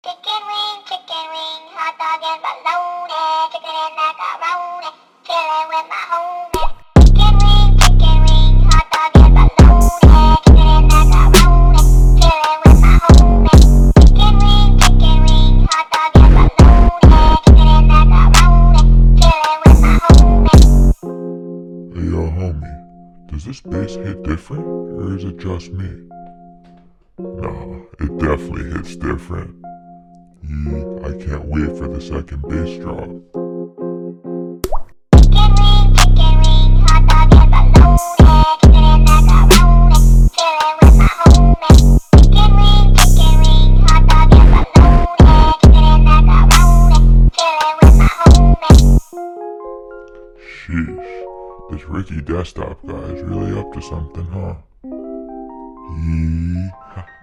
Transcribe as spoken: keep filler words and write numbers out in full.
Chicken wing, chicken wing, hot dog and bologna, chicken and macaroni, chillin' with my homies. Chicken wing, chicken wing, hot dog and bologna, chicken and macaroni, chillin' with my homies. Chicken wing, chicken wing, hot dog and bologna, chicken and macaroni, chillin' with my homies. Hey yo homie, does this bass hit different, or is it just me? Nah, it definitely hits different. Yee, I can't wait for the second bass drop. Chicken wing, chicken wing, hot dog and bologna, chicken and macaroni, chillin' with my homies. Chicken wing, chicken wing, hot dog and bologna, chicken and macaroni, chillin' with my homies. Sheesh, this Ricky Desktop guy is really up to something, huh? Yee.